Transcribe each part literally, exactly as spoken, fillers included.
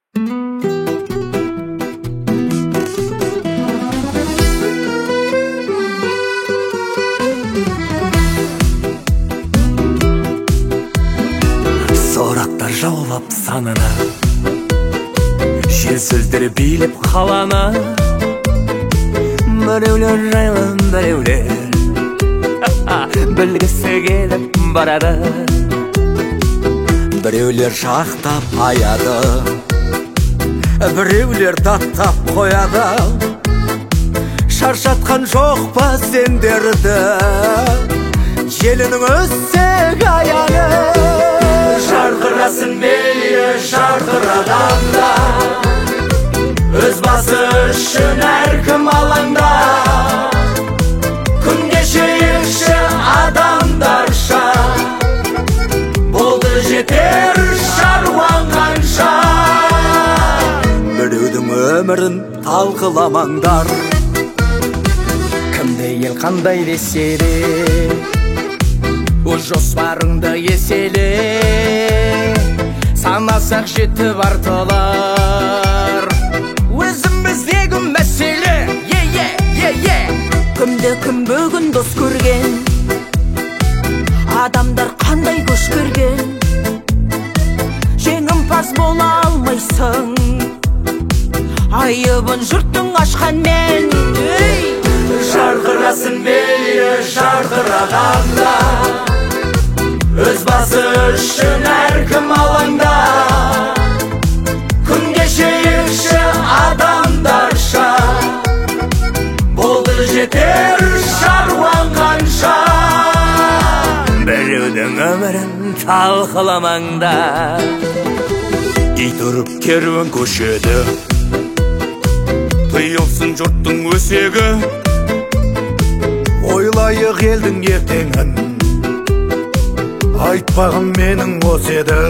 Сорақтар жаулап санына, жел сөздері билеп қаланы. Біреулер жайлы біреулер білгісі келіп барады. Біреулер шақтап аяды, біреулер таттап қояды. Шаршатқан жоқ па сендерді желінің өссек аяны? Жарқырасын мейлі жарқыраданда, өз басы үшін әркім алаңда. Күн кешейікші адамдарша, болды жетер шаруаң қанша. Біреудің өмірін талқыламаңдар, кімде ел қандай десе де, өз жоспарыңды еселе. Санасақ жетіп артылар өзіміздегі мәселе. Кімді кім бүгін дос көрген, адамдар қандай көш көрген. Жеңімпаз бола алмайсың, айыбын жұрттың ашқанмен. Жарқырасын мейлі жарқырағанда, өз басы үшін әркім алаңда. Күн кешейікші адамдарша, болды жетер шаруаң қанша. Біреудің өмірін талқыламаңда, ит үріп керуен көшеді, тыйылсын жұрттың өсегі. Ойлайық елдің ертеңін, айтпағым менің осы еді.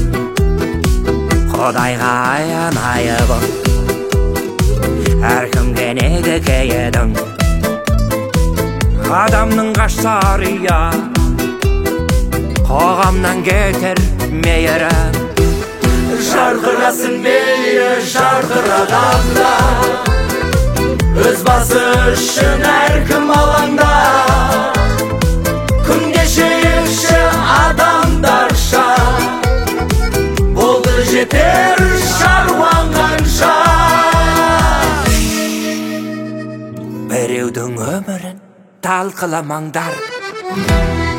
Құдайға аян айыбың, әркімге неге кейедің. Адамның қашса ария, қоғамнан кетер мейірім. Жарқырасын мейлі жарқырағанда, өз басы үшін әркім алаңда. Күн кешейікші адамдарша, болды жетер шаруаң қанша. Біреудің өмірін талқыламаңдар.